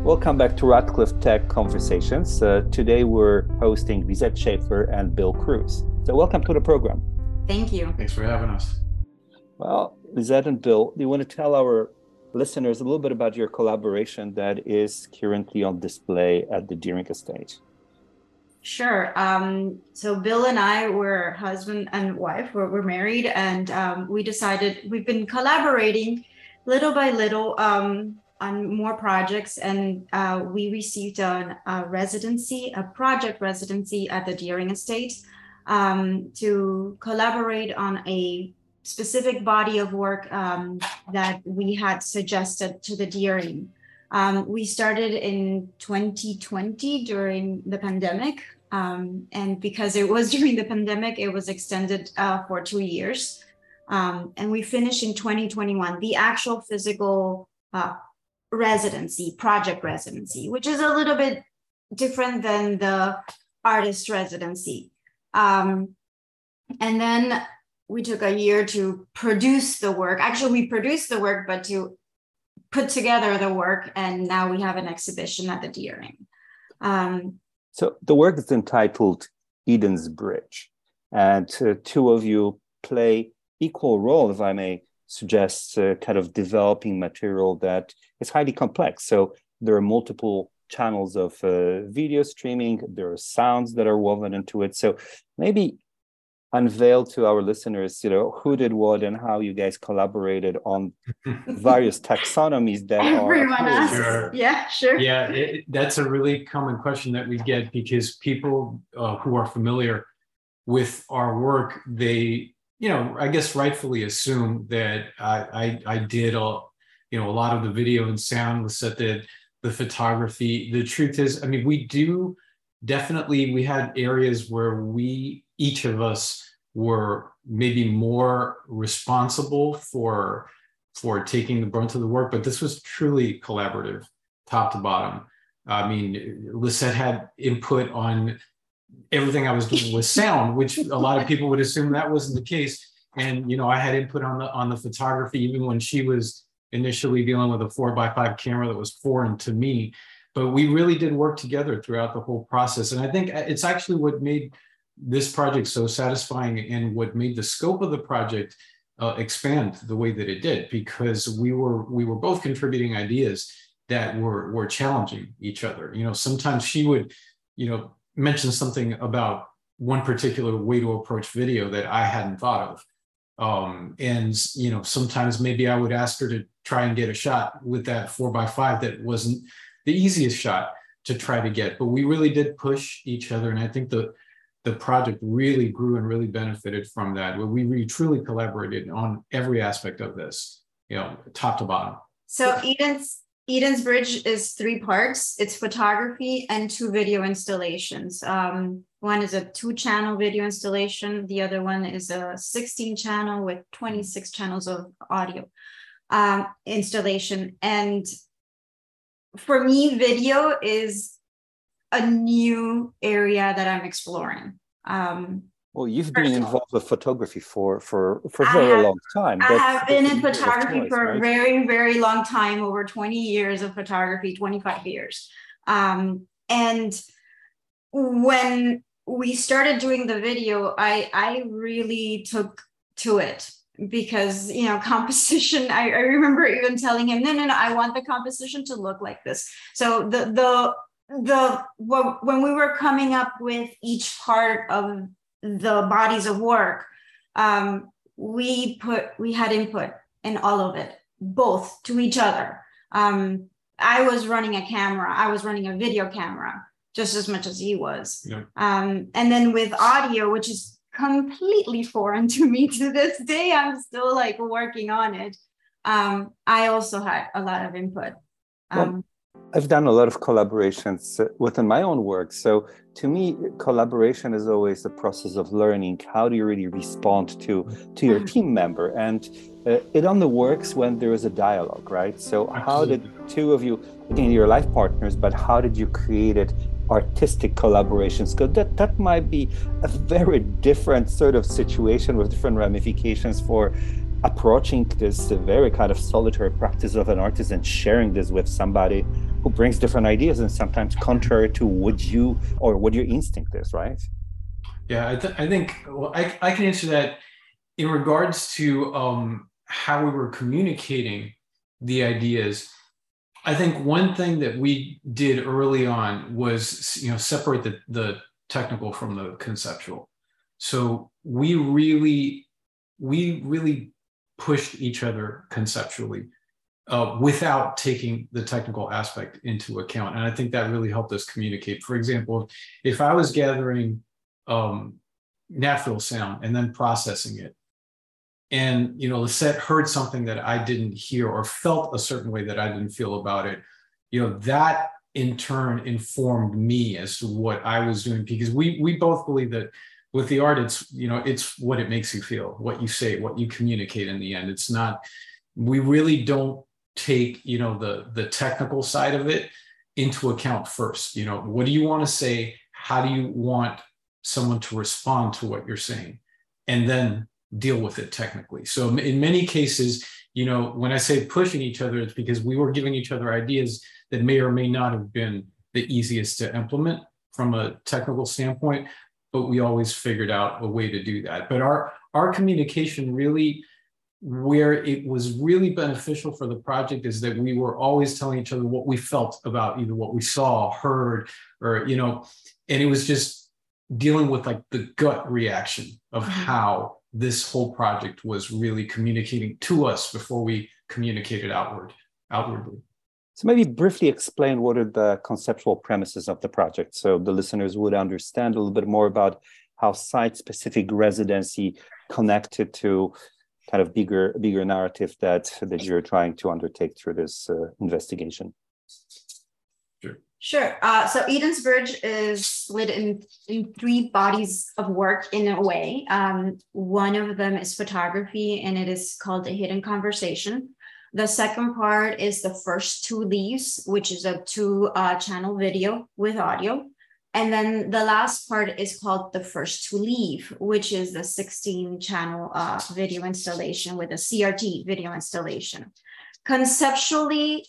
Welcome back to Radcliffe Tech Conversations. Today we're hosting Lisette Schaefer and Bill Cruz. So welcome to the program. Thank you. Thanks for having us. Well, Lisette and Bill, do you want to tell our listeners a little bit about your collaboration that is currently on display at the Deering Estate? Sure. So Bill and I were husband and wife. We're married, and we've been collaborating little by little on more projects, and we received a project residency at the Deering Estate to collaborate on a specific body of work that we had suggested to the Deering. We started in 2020 during the pandemic, and because it was during the pandemic, it was extended for 2 years, and we finished in 2021, the actual physical project residency, which is a little bit different than the artist residency. And then we took a year to produce the work. Actually, we produced the work, but to put together the work, and now we have an exhibition at the Deering. So the work is entitled Eden's Bridge, and two of you play equal role, if I may suggest, kind of developing material that is highly complex. So there are multiple channels of video streaming, there are sounds that are woven into it. So maybe unveil to our listeners, who did what and how you guys collaborated on various taxonomies that everyone asks. Sure. Yeah, sure. Yeah, that's a really common question that we get, because people who are familiar with our work, they, I guess rightfully assume that I did a lot of the video and sound. Lisette did the photography. The truth is, we had areas where each of us were maybe more responsible for taking the brunt of the work, but this was truly collaborative, top to bottom. Lisette had input on everything I was doing with sound, which a lot of people would assume that wasn't the case. And I had input on the photography, even when she was initially dealing with a 4x5 camera that was foreign to me. But we really did work together throughout the whole process. And I think it's actually what made this project so satisfying, and what made the scope of the project expand the way that it did, because we were both contributing ideas that were challenging each other. Sometimes she would, mention something about one particular way to approach video that I hadn't thought of. And sometimes maybe I would ask her to try and get a shot with that 4x5 that wasn't the easiest shot to try to get, but we really did push each other. And I think the project really grew and really benefited from that, where we really truly collaborated on every aspect of this, top to bottom. So Eden's Bridge is 3 parts. It's photography and 2 video installations. One is a 2-channel video installation. The other one is a 16-channel with 26 channels of audio installation. And for me, video is a new area that I'm exploring. Well, you've been involved with photography for a very long time. I have been in photography for a very, very long time, over 20 years of photography, 25 years. And when we started doing the video, I really took to it, because, composition, I remember even telling him, no, I want the composition to look like this. So when we were coming up with each part of the bodies of work, we had input in all of it, both to each other. I was running a camera, I was running a video camera just as much as he was. Yeah. And then with audio, which is completely foreign to me to this day, I'm still working on it. I also had a lot of input. I've done a lot of collaborations within my own work. So to me, collaboration is always the process of learning. How do you really respond to your team member? And it only works when there is a dialogue, right? So how did two of you, again, you're life partners, but how did you create it artistic collaborations? Because that might be a very different sort of situation with different ramifications for approaching this very kind of solitary practice of an artist and sharing this with somebody who brings different ideas and sometimes contrary to what your instinct is, right? Yeah, I think well, I can answer that in regards to how we were communicating the ideas. I think one thing that we did early on was, separate the technical from the conceptual. So we really pushed each other conceptually without taking the technical aspect into account. And I think that really helped us communicate. For example, if I was gathering natural sound and then processing it, and Lisette heard something that I didn't hear or felt a certain way that I didn't feel about it, that in turn informed me as to what I was doing, because we both believe that with the art, it's what it makes you feel, what you say, what you communicate in the end. It's not, we really don't take, the technical side of it into account first. What do you want to say? How do you want someone to respond to what you're saying? And then deal with it technically. So in many cases, when I say pushing each other, it's because we were giving each other ideas that may or may not have been the easiest to implement from a technical standpoint, but we always figured out a way to do that. But our communication really, where it was really beneficial for the project, is that we were always telling each other what we felt about either what we saw, heard, or, and it was just dealing with like the gut reaction of how this whole project was really communicating to us before we communicated outwardly. So maybe briefly explain what are the conceptual premises of the project, so the listeners would understand a little bit more about how site-specific residency connected to kind of bigger narrative that you're trying to undertake through this investigation. Sure. So Eden's Bridge is split in three bodies of work in a way. One of them is photography, and it is called The Hidden Conversation. The second part is The First Two Leaves, which is a 2-channel video with audio. And then the last part is called The First To Leave, which is the 16-channel video installation with a CRT video installation. Conceptually,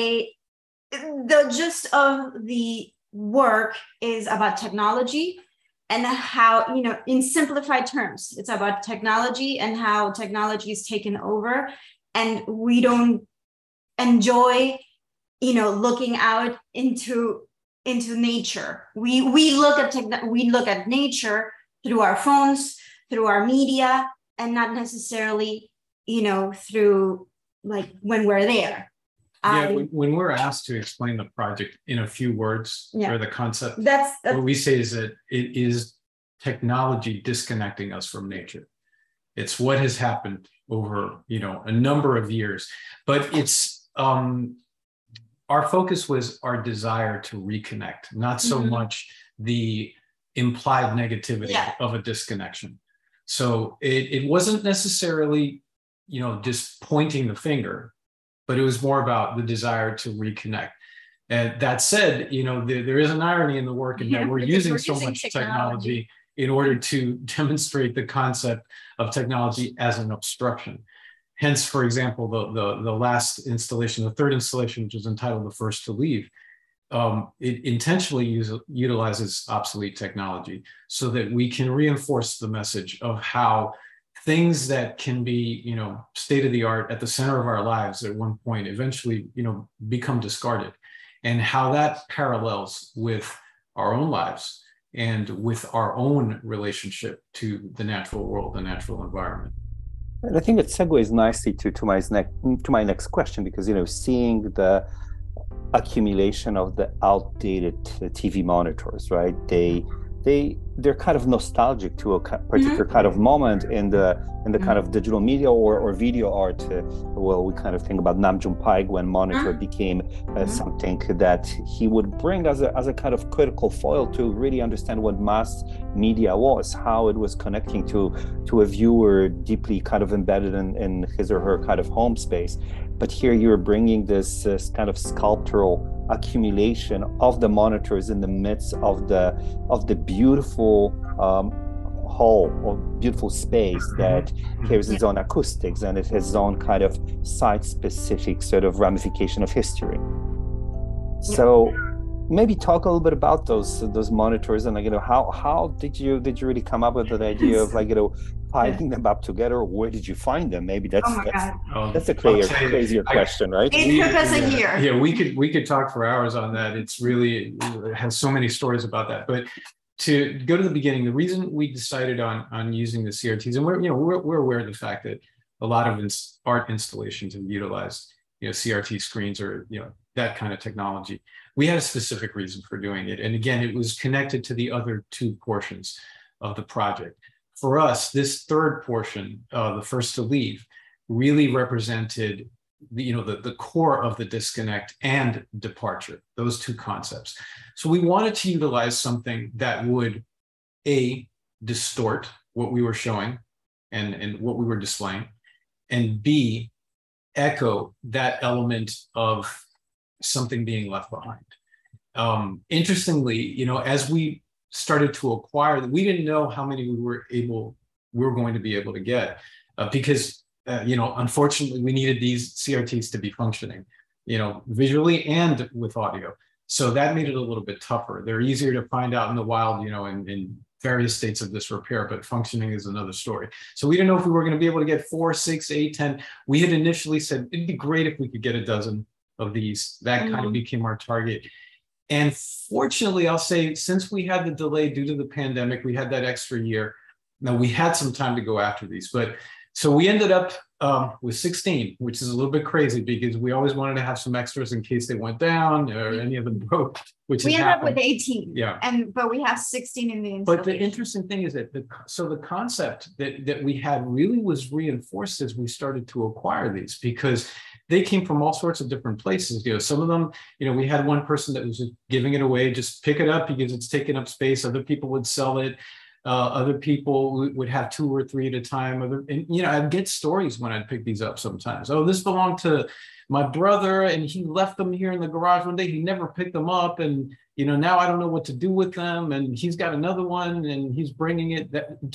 the gist of the work is about technology and how, in simplified terms, it's about technology and how technology is taken over. And we don't enjoy, looking out into nature. We look at nature through our phones, through our media, and not necessarily, through like when we're there. Yeah, when we're asked to explain the project in a few words or the concept, that's what we say is that it is technology disconnecting us from nature. It's what has happened over, a number of years, but it's our focus was our desire to reconnect, not so much the implied negativity of a disconnection. So it wasn't necessarily, just pointing the finger, but it was more about the desire to reconnect. And that said, there is an irony in the work in that we're using so much technology in order to demonstrate the concept of technology as an obstruction. Hence, for example, the last installation, the third installation, which is entitled The First to Leave, it intentionally utilizes obsolete technology so that we can reinforce the message of how things that can be, state of the art at the center of our lives at one point eventually, become discarded, and how that parallels with our own lives and with our own relationship to the natural world, the natural environment. And I think it segues nicely to my next question, because seeing the accumulation of the outdated TV monitors, right? They're kind of nostalgic to a particular kind of moment in the kind of digital media or video art. Well, we kind of think about Nam June Paik when monitor became something that he would bring as a kind of critical foil to really understand what mass media was, how it was connecting to a viewer deeply kind of embedded in his or her kind of home space. But here you're bringing this kind of sculptural accumulation of the monitors in the midst of the beautiful hall or beautiful space that carries its own acoustics, and it has its own kind of site-specific sort of ramification of history. So maybe talk a little bit about those monitors, and how did you really come up with that idea of piling them up together? Where did you find them? Maybe Oh my God. that's a crazier question, right? It took us a year. Yeah, we could talk for hours on that. It has so many stories about that. But to go to the beginning, the reason we decided on using the CRTs, and we're aware of the fact that a lot of art installations have utilized CRT screens or that kind of technology. We had a specific reason for doing it, and again, it was connected to the other two portions of the project. For us, this third portion, the first to leave, really represented the core of the disconnect and departure, those two concepts. So we wanted to utilize something that would distort what we were showing and what we were displaying, and B, echo that element of something being left behind. Interestingly, as we started to acquire, we didn't know how many we were going to be able to get because unfortunately we needed these CRTs to be functioning, visually and with audio. So that made it a little bit tougher. They're easier to find out in the wild, in various states of disrepair, but functioning is another story. So we didn't know if we were going to be able to get 4, 6, 8, 10. We had initially said it'd be great if we could get a dozen of these. That kind of became our target. And fortunately, I'll say, since we had the delay due to the pandemic, we had that extra year. Now we had some time to go after these, but so we ended up with 16, which is a little bit crazy because we always wanted to have some extras in case they went down or any of them broke. Which we ended up with 18. Yeah, but we have 16 in the installation. But the interesting thing is that the concept that we had really was reinforced as we started to acquire these, because they came from all sorts of different places. Some of them, we had one person that was just giving it away, just pick it up because it's taking up space. Other people would sell it. Other people would have 2 or 3 at a time. I'd get stories when I'd pick these up sometimes. Oh, this belonged to my brother and he left them here in the garage one day. He never picked them up. And, now I don't know what to do with them. And he's got another one and he's bringing it.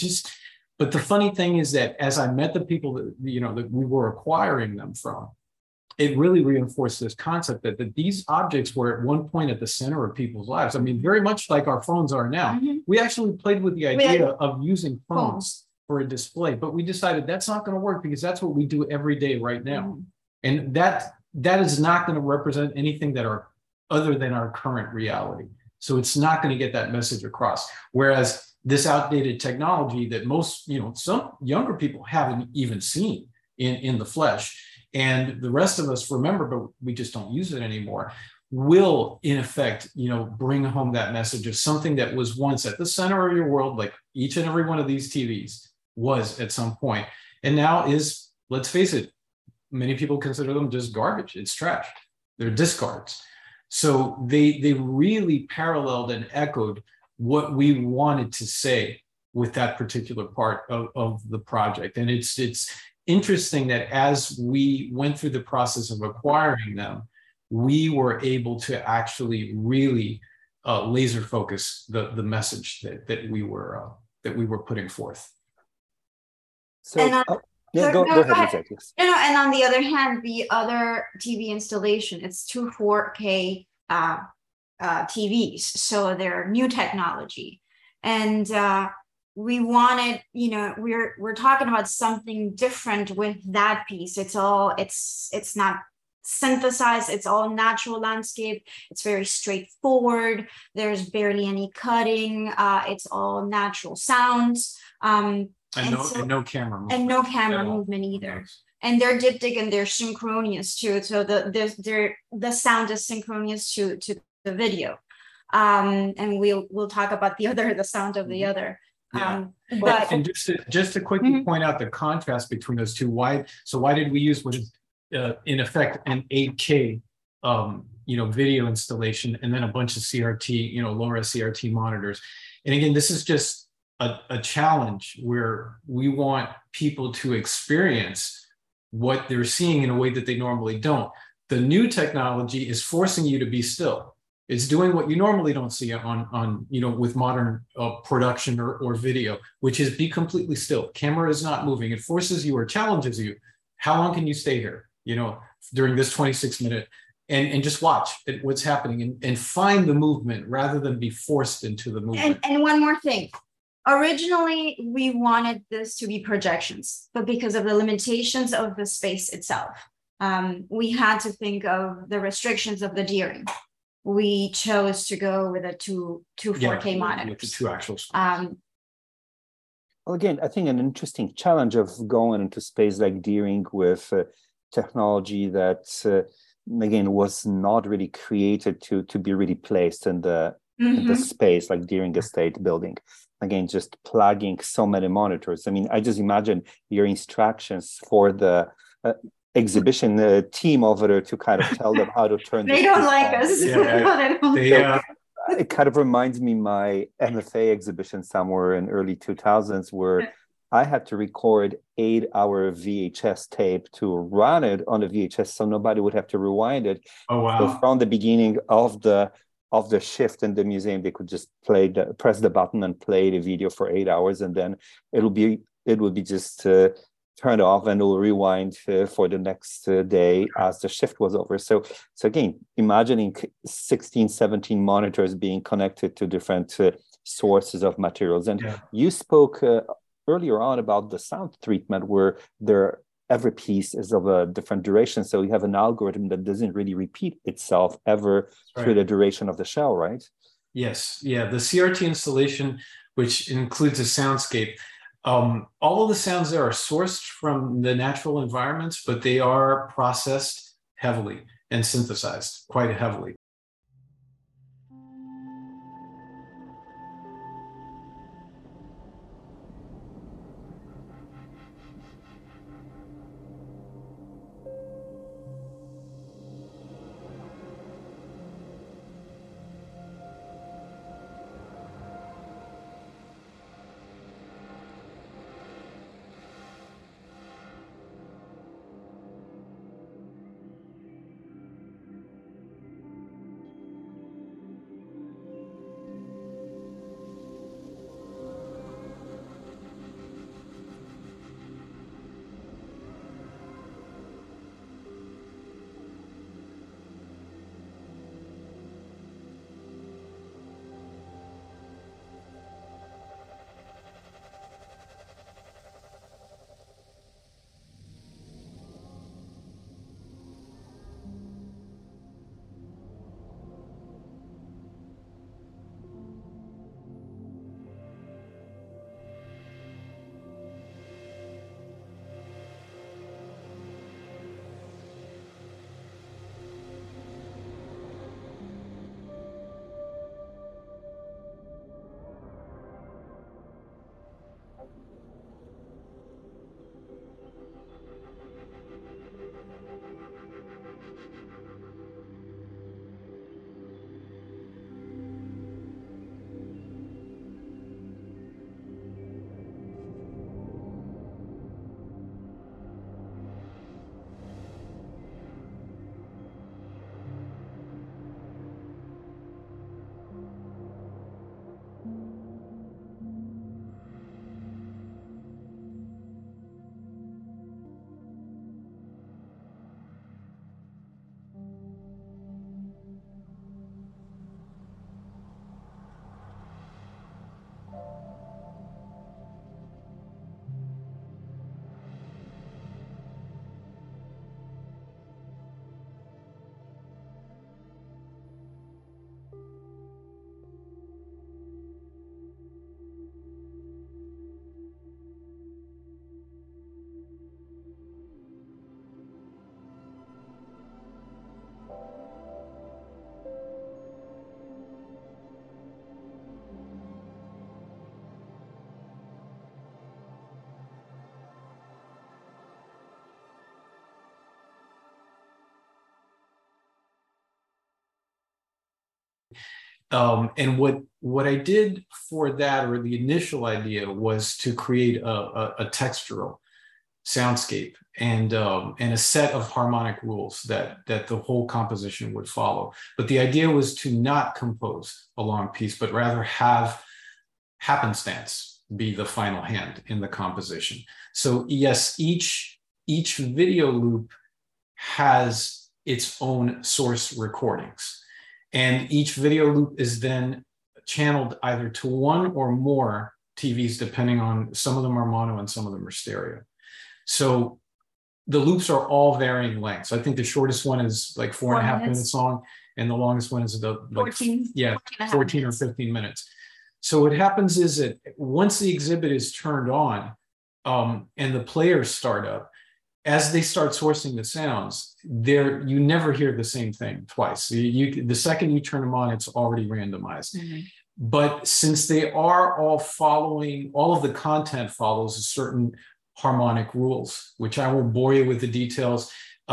But the funny thing is that as I met the people that we were acquiring them from, it really reinforced this concept that these objects were at one point at the center of people's lives. I mean, very much like our phones are now. Mm-hmm. We actually played with the idea of using phones for a display, but we decided that's not going to work because that's what we do every day right now. Mm-hmm. And that is not going to represent anything other than our current reality. So it's not going to get that message across. Whereas this outdated technology that most, some younger people haven't even seen in the flesh, and the rest of us remember, but we just don't use it anymore, will in effect, bring home that message of something that was once at the center of your world, like each and every one of these TVs was at some point, and now is, let's face it, many people consider them just garbage. It's trash. They're discards. So they really paralleled and echoed what we wanted to say with that particular part of the project. And it's interesting that as we went through the process of acquiring them, we were able to actually really laser focus the message that we were putting forth. So, go ahead. And on the other hand, the other TV installation, it's 2 4K TVs, so they're new technology, and we wanted, we're talking about something different with that piece. It's not synthesized. It's all natural landscape. It's very straightforward. There's barely any cutting. It's all natural sounds. And no camera movement. And no camera movement either. Yes. And they're diptych and they're synchronous too. So the sound is synchronous to the video. And we'll talk about the sound of the other. Yeah. And just to quickly point out the contrast between those two. Why did we use what is in effect an 8K video installation and then a bunch of CRT, low-res CRT monitors? And again, this is just a challenge where we want people to experience what they're seeing in a way that they normally don't. The new technology is forcing you to be still. It's doing what you normally don't see on with modern production or video, which is be completely still. Camera is not moving. It forces you or challenges you. How long can you stay here? During this 26-minute and just watch what's happening and find the movement rather than be forced into the movement. And one more thing. Originally, we wanted this to be projections, but because of the limitations of the space itself, we had to think of the restrictions of the deering. We chose to go with a two 4K monitors. With the two actual well, again, I think an interesting challenge of going into space like deering with technology that, again, was not really created to be really placed in the space, like during a state building. Again, just plugging so many monitors. I mean, I just imagine your instructions for the exhibition team over there to kind of tell them how to turn. They don't like us. It kind of reminds me my MFA exhibition somewhere in early 2000s where I had to record 8-hour VHS tape to run it on the VHS so nobody would have to rewind it. Oh, wow. So from the beginning of the shift in the museum, they could just press the button and play the video for 8 hours, and then it would be just turned off and it will rewind for the next day as the shift was over. So again, imagining 16, 17 monitors being connected to different sources of materials. And you spoke earlier on about the sound treatment where every piece is of a different duration. So you have an algorithm that doesn't really repeat itself ever through the duration of the show, right? Yes. Yeah. The CRT installation, which includes a soundscape, all of the sounds there are sourced from the natural environments, but they are processed heavily and synthesized quite heavily. And what I did for that, or the initial idea, was to create a textural soundscape and a set of harmonic rules that the whole composition would follow. But the idea was to not compose a long piece, but rather have happenstance be the final hand in the composition. So yes, each video loop has its own source recordings. And each video loop is then channeled either to one or more TVs, depending on, some of them are mono and some of them are stereo. So the loops are all varying lengths. I think the shortest one is like 4.5 minutes long, and the longest one is the 14, 14 or 15 minutes. So what happens is that once the exhibit is turned on, and the players start up, as they start sourcing the sounds, you never hear the same thing twice. The second you turn them on, it's already randomized. Mm-hmm. But since they are all following, all of the content follows a certain harmonic rules, which I won't bore you with the details,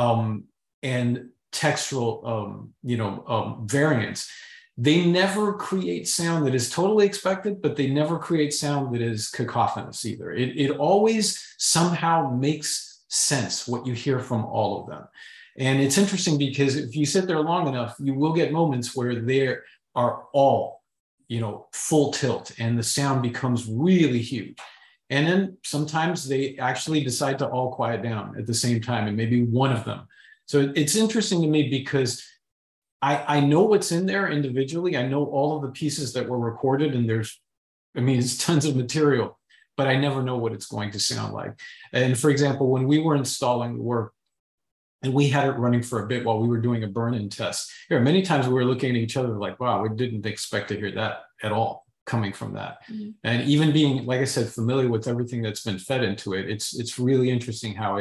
and textural, variants. They never create sound that is totally expected, but they never create sound that is cacophonous either. It always somehow makes sense what you hear from all of them. And it's interesting because if you sit there long enough, you will get moments where they are all, full tilt and the sound becomes really huge. And then sometimes they actually decide to all quiet down at the same time, and maybe one of them. So it's interesting to me because I know what's in there individually. I know all of the pieces that were recorded, and it's tons of material, but I never know what it's going to sound like. And for example, when we were installing the work, and we had it running for a bit while we were doing a burn-in test, many times we were looking at each other like, wow, we didn't expect to hear that at all coming from that. Mm-hmm. And even being, like I said, familiar with everything that's been fed into it, it's really interesting how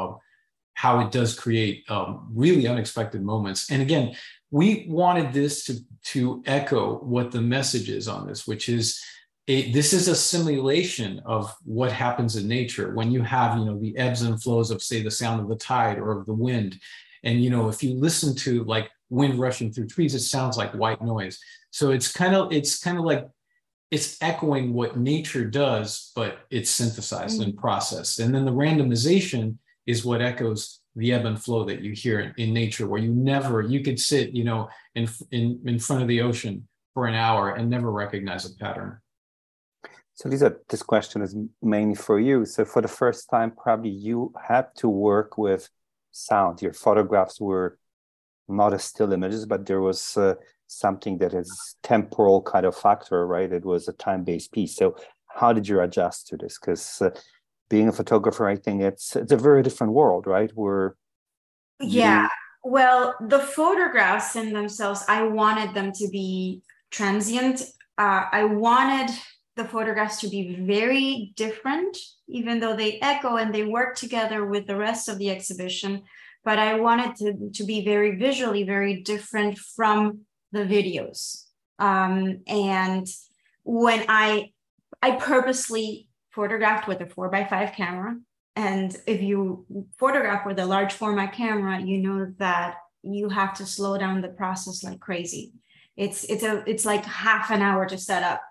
it does create really unexpected moments. And again, we wanted this to echo what the message is on this, which is this is a simulation of what happens in nature when you have, the ebbs and flows of, say, the sound of the tide or of the wind. And, if you listen to like wind rushing through trees, it sounds like white noise. So it's kind of like it's echoing what nature does, but it's synthesized and processed. And then the randomization is what echoes the ebb and flow that you hear in nature, where you could sit, in front of the ocean for an hour and never recognize a pattern. So Lisa, this question is mainly for you. So for the first time, probably you had to work with sound. Your photographs were not as still images, but there was something that is temporal kind of factor, right? It was a time-based piece. So how did you adjust to this? Because being a photographer, I think it's a very different world, right? Well, the photographs in themselves, I wanted them to be transient. I wanted the photographs to be very different, even though they echo and they work together with the rest of the exhibition. But I wanted to be very visually, very different from the videos. And when I purposely photographed with a 4x5 camera. And if you photograph with a large format camera, you know that you have to slow down the process like crazy. It's like half an hour to set up.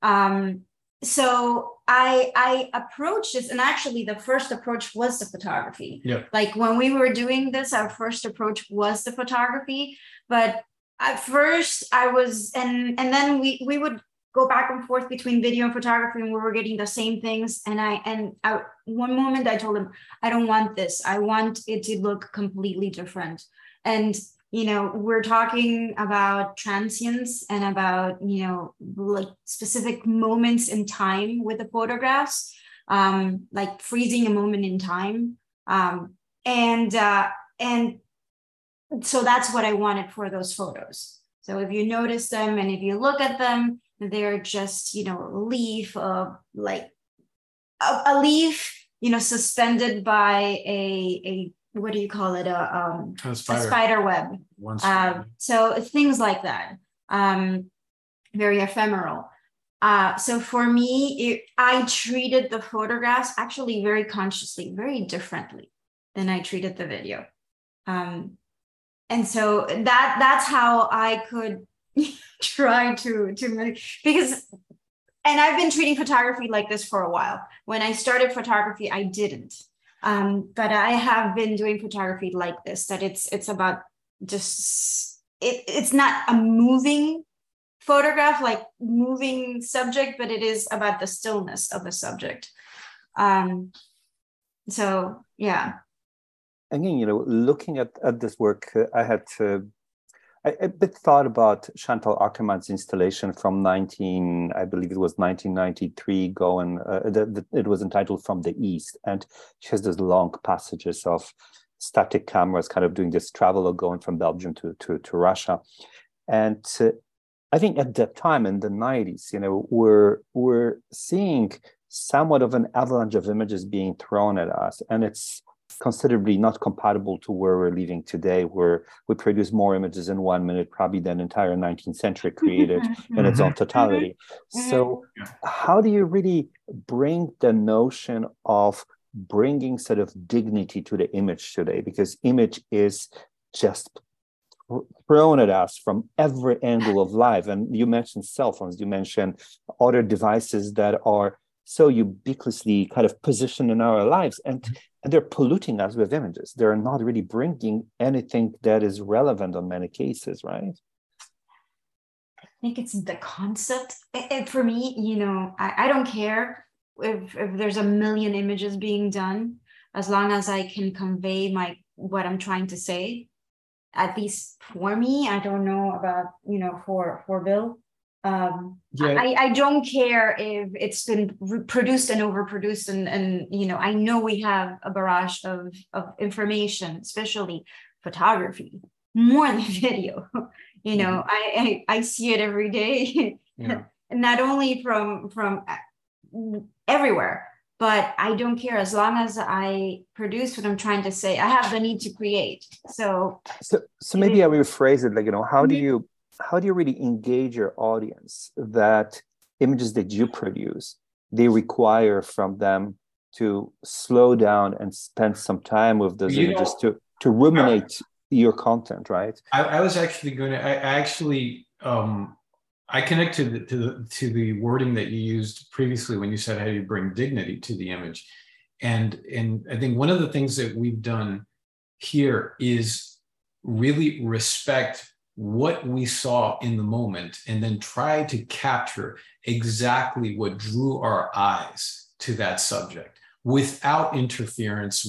So I approached this, and actually the first approach was the photography. Yeah. Like when we were doing this, our first approach was the photography. But at first I was, and then we would go back and forth between video and photography, and we were getting the same things. And I one moment I told him, I don't want this. I want it to look completely different. And we're talking about transience and about, like specific moments in time with the photographs, like freezing a moment in time. And so that's what I wanted for those photos. So if you notice them and if you look at them, they're just, a leaf of like a leaf, suspended by a what do you call it? A spider web. So things like that, very ephemeral. So for me, I treated the photographs actually very consciously, very differently than I treated the video. And so that's how I could try to because, and I've been treating photography like this for a while. When I started photography, I didn't. But I have been doing photography like this, that it's about just, it's not a moving photograph, like moving subject, but it is about the stillness of the subject. So, yeah. again, looking at this work, I had a bit thought about Chantal Akerman's installation from I believe it was 1993, it was entitled From the East. And she has these long passages of static cameras kind of doing this travel going from Belgium to Russia. And I think at that time in the 90s, we're seeing somewhat of an avalanche of images being thrown at us. And it's considerably not compatible to where we're living today, where we produce more images in 1 minute probably than entire 19th century created in its own totality. So how do you really bring the notion of bringing sort of dignity to the image today? Because image is just thrown at us from every angle of life. And you mentioned cell phones, you mentioned other devices that are so ubiquitously kind of positioned in our lives, and they're polluting us with images. They're not really bringing anything that is relevant in many cases, right? I think it's the concept. And for me, I don't care if there's a million images being done, as long as I can convey what I'm trying to say, at least for me. I don't know about, for Bill. I don't care if it's been produced and overproduced, and I know we have a barrage of information, especially photography, more than video. I see it every day, not only from everywhere, but I don't care as long as I produce what I'm trying to say. I have the need to create. So maybe I will rephrase it like, how do you really engage your audience that images that you produce, they require from them to slow down and spend some time with those images to ruminate your content, right? I was actually going to, I connected to the wording that you used previously when you said how you bring dignity to the image. And I think one of the things that we've done here is really respect what we saw in the moment and then try to capture exactly what drew our eyes to that subject without interference,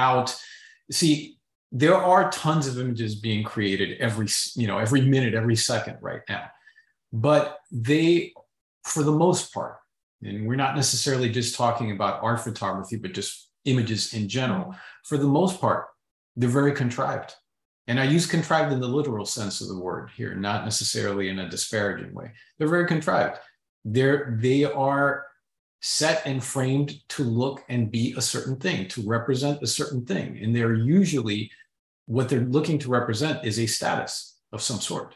there are tons of images being created every minute, every second right now. But they, for the most part, and we're not necessarily just talking about art photography, but just images in general, for the most part, they're very contrived. And I use contrived in the literal sense of the word here, not necessarily in a disparaging way. They're very contrived. They are set and framed to look and be a certain thing, to represent a certain thing. And they're usually, what they're looking to represent is a status of some sort.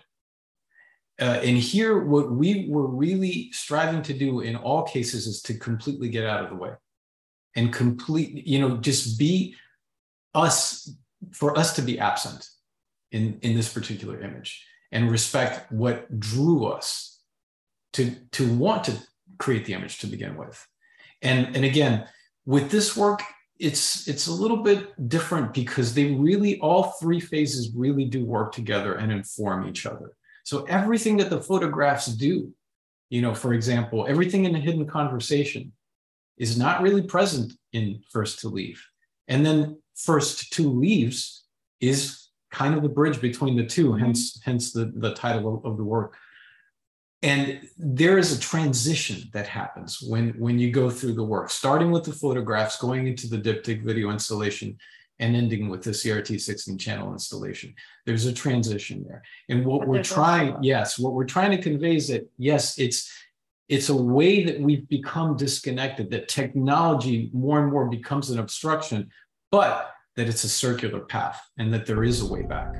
And here, what we were really striving to do in all cases is to completely get out of the way and just be us, for us to be absent in this particular image and respect what drew us to want to create the image to begin with. And again, with this work, it's a little bit different because all three phases really do work together and inform each other. So everything that the photographs do, for example, everything in a hidden conversation is not really present in First to Leave. And then First to Leaves is kind of the bridge between the two, hence the title of the work. And there is a transition that happens when you go through the work, starting with the photographs, going into the diptych video installation, and ending with the CRT 16 channel installation. There's a transition there. And what we're trying to convey is that, yes, it's a way that we've become disconnected, that technology more and more becomes an obstruction, but that it's a circular path and that there is a way back.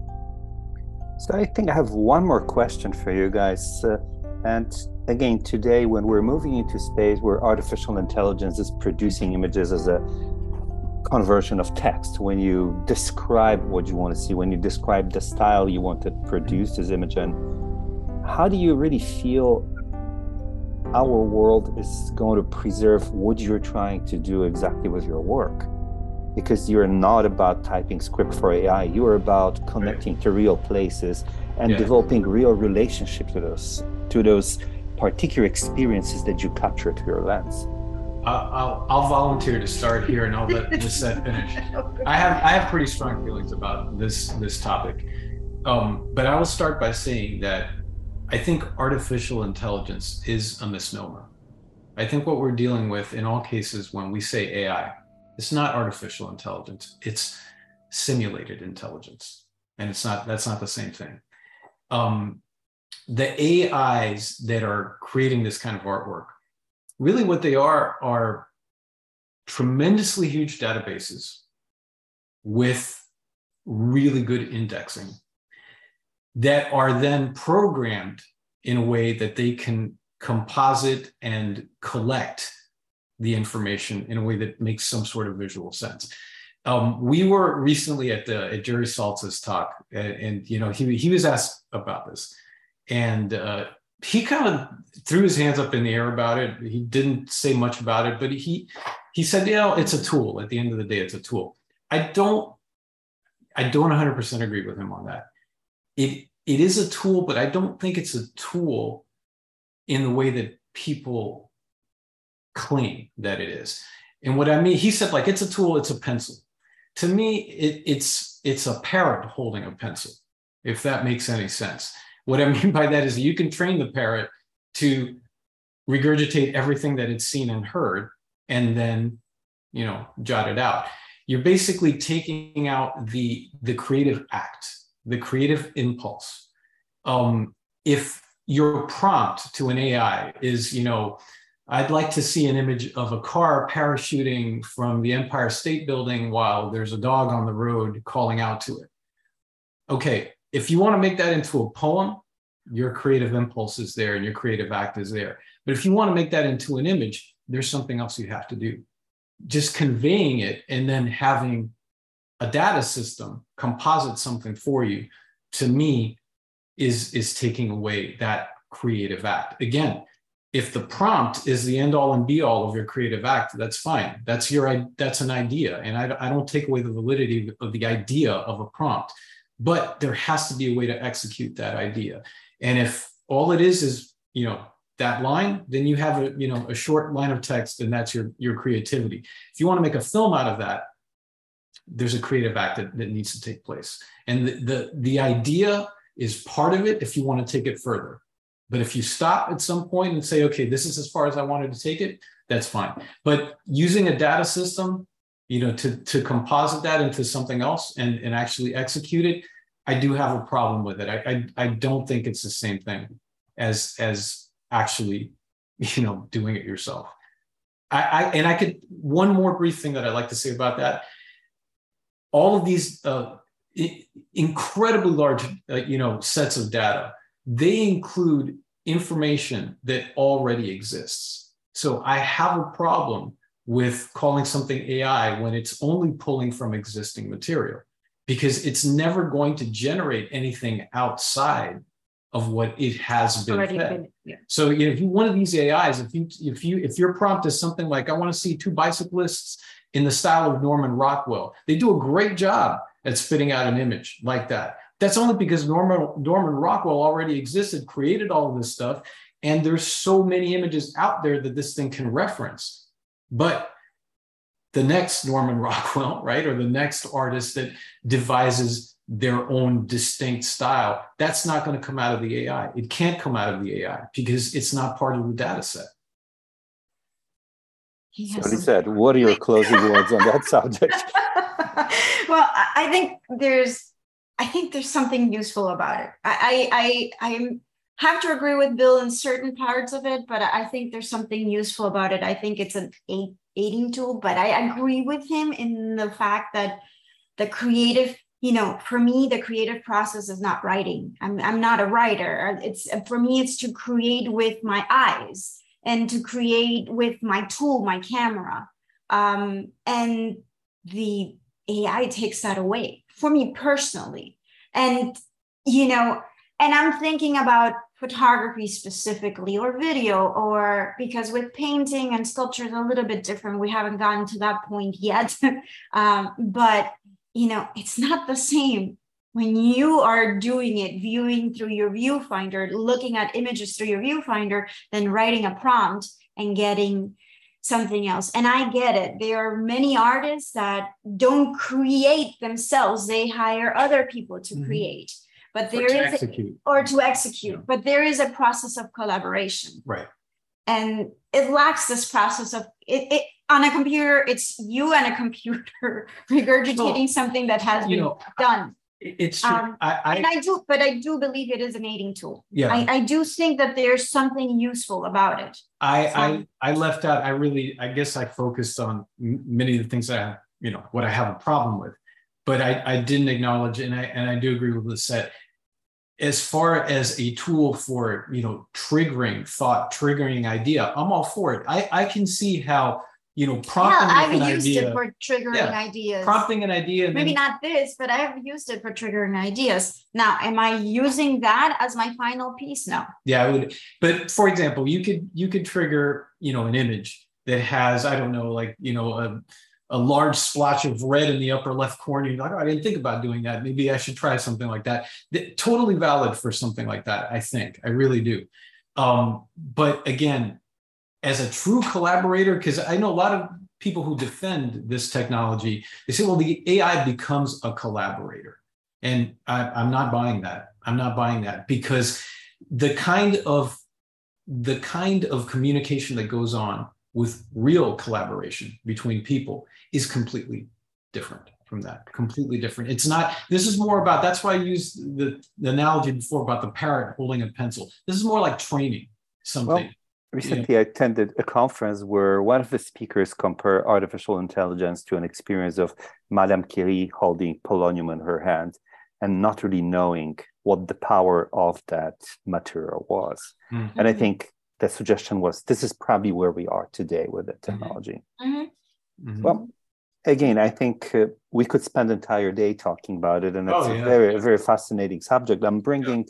So I think I have one more question for you guys. And again, today, when we're moving into space where artificial intelligence is producing images as a conversion of text, when you describe what you want to see, when you describe the style you want to produce this image in, how do you really feel our world is going to preserve what you're trying to do exactly with your work? Because you're not about typing script for AI, you're about connecting to real places and developing real relationships to those particular experiences that you capture through your lens. I'll volunteer to start here, and I'll let Lisette finish. I have pretty strong feelings about this topic, but I will start by saying that I think artificial intelligence is a misnomer. I think what we're dealing with in all cases when we say AI, it's not artificial intelligence, it's simulated intelligence, and that's not the same thing. The AIs that are creating this kind of artwork, really what they are tremendously huge databases with really good indexing that are then programmed in a way that they can composite and collect the information in a way that makes some sort of visual sense. We were recently at Jerry Saltz's talk, and he was asked about this, and he kind of threw his hands up in the air about it. He didn't say much about it, but he said, it's a tool. At the end of the day, it's a tool. I don't 100% agree with him on that. It is a tool, but I don't think it's a tool in the way that people claim that it is. And what I mean, he said, like, it's a tool, it's a pencil. To me, it's a parrot holding a pencil, if that makes any sense. What I mean by that is that you can train the parrot to regurgitate everything that it's seen and heard, and then, jot it out. You're basically taking out the creative act, the creative impulse. If your prompt to an AI is, I'd like to see an image of a car parachuting from the Empire State Building while there's a dog on the road calling out to it. Okay, if you want to make that into a poem, your creative impulse is there and your creative act is there. But if you want to make that into an image, there's something else you have to do. Just conveying it and then having a data system composite something for you, to me, is taking away that creative act. Again, if the prompt is the end all and be all of your creative act, that's fine. That's an idea. And I don't take away the validity of the idea of a prompt, but there has to be a way to execute that idea. And if all it is, that line, then you have a short line of text, and that's your creativity. If you want to make a film out of that, there's a creative act that needs to take place. And the idea is part of it if you want to take it further. But if you stop at some point and say, okay, this is as far as I wanted to take it, that's fine. But using a data system, to composite that into something else and actually execute it, I do have a problem with it. I don't think it's the same thing as actually, doing it yourself. One more brief thing that I'd like to say about that. All of these incredibly large, sets of data, they include information that already exists. So I have a problem with calling something AI when it's only pulling from existing material, because it's never going to generate anything outside of what it has been fed. So if one of these AIs, if your prompt is something like, I want to see two bicyclists in the style of Norman Rockwell, they do a great job at spitting out an image like that. That's only because Norman Rockwell already existed, created all of this stuff, and there's so many images out there that this thing can reference. But the next Norman Rockwell, right, or the next artist that devises their own distinct style, that's not going to come out of the AI. It can't come out of the AI because it's not part of the data set. So Lisette, what are your closing words on that subject? Well, I think there's something useful about it. I have to agree with Bill in certain parts of it, but I think there's something useful about it. I think it's an aiding tool, but I agree with him in the fact that the creative, for me, the creative process is not writing. I'm not a writer. For me, it's to create with my eyes and to create with my tool, my camera. And the AI takes that away for me personally. And, and I'm thinking about photography specifically, or video, or because with painting and sculpture is a little bit different. We haven't gotten to that point yet. But, it's not the same when you are doing it, viewing through your viewfinder, looking at images through your viewfinder, than writing a prompt and getting something else. And I get it. There are many artists that don't create themselves. They hire other people to create. But there is to execute. But there is a process of collaboration. Right. And it lacks this process of it on a computer. It's you and a computer regurgitating something that has been done. It's true. And I do believe it is an aiding tool. Yeah. I do think that there's something useful about it. I left out, I guess I focused on many of the things that what I have a problem with, but I didn't acknowledge, and I do agree with Lisette. As far as a tool for, triggering thought, triggering idea, I'm all for it. I can see how, prompting I've used it for triggering ideas. Prompting an idea. Maybe not this, but I have used it for triggering ideas. Now, am I using that as my final piece? No. Yeah, I would. But for example, you could trigger, an image that has, I don't know, like, a large splotch of red in the upper left corner. You're like, I didn't think about doing that. Maybe I should try something like that. Totally valid for something like that, I think. I really do. But again, as a true collaborator, because I know a lot of people who defend this technology, they say, well, the AI becomes a collaborator. And I'm not buying that. I'm not buying that, because the kind of communication that goes on with real collaboration between people is completely different from that, completely different. It's not, this is more about, that's why I used the analogy before about the parrot holding a pencil. This is more like training something. Well, recently I attended a conference where one of the speakers compared artificial intelligence to an experience of Madame Curie holding polonium in her hand and not really knowing what the power of that material was. Mm-hmm. And I think the suggestion was, this is probably where we are today with the technology. Mm-hmm. Mm-hmm. Well, again, I think we could spend an entire day talking about it, and it's a very, very fascinating subject. I'm bringing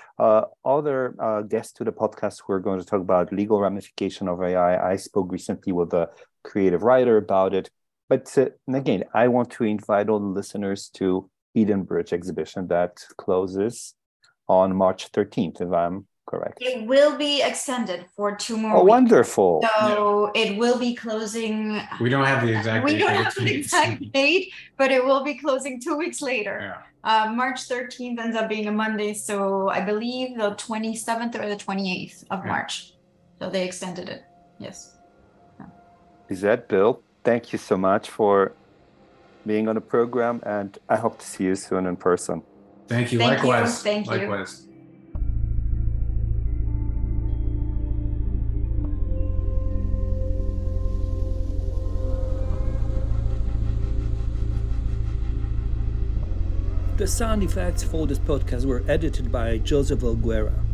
other guests to the podcast who are going to talk about legal ramification of AI. I spoke recently with a creative writer about it. But again, I want to invite all the listeners to Edenbridge exhibition that closes on March 13th, if I'm correct. It will be extended for 2 more weeks. Oh, wonderful. So it will be closing. We don't have the exact date. We don't have the exact date, but it will be closing 2 weeks later. Yeah. March 13th ends up being a Monday. So I believe the 27th or the 28th of March. So they extended it. Yes. Lisette, Bill, thank you so much for being on the program, and I hope to see you soon in person. Thank you. Likewise. Thank you. Likewise. The sound effects for this podcast were edited by Joseph Alguera.